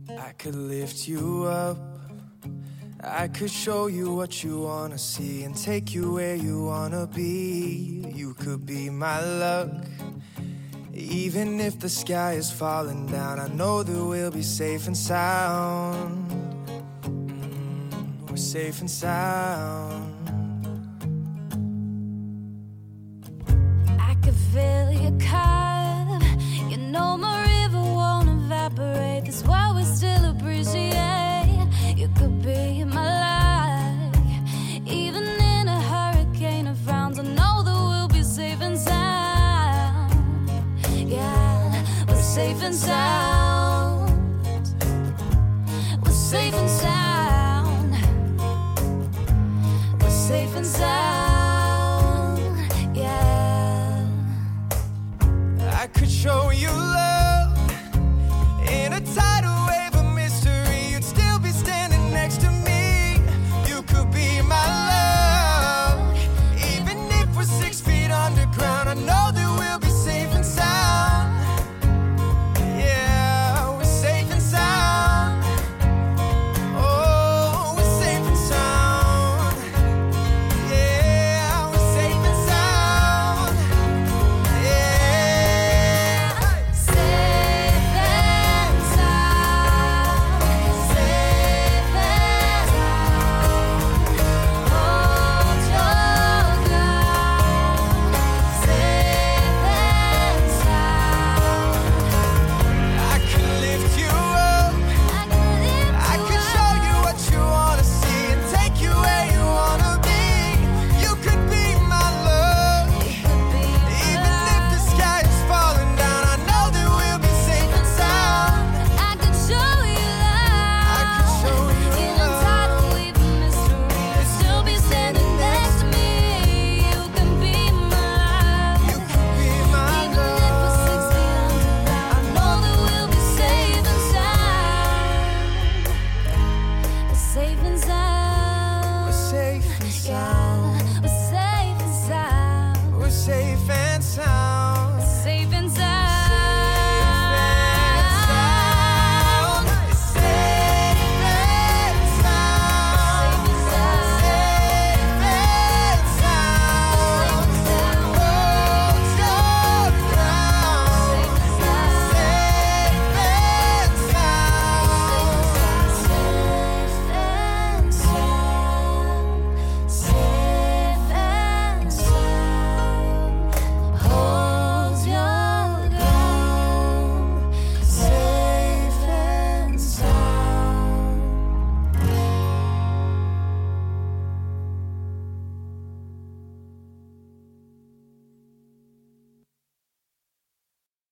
I could lift you up, I could show you what you wanna see and take you where you wanna be. You could be my luck. Even if the sky is falling down, I know that we'll be safe and sound. We're safe and sound. I could fill your cup. You know my river won't evaporate. That's why we still appreciate. You could be my life. Even in a hurricane of frowns, I know that we'll be safe and sound. Yeah, we're safe and sound.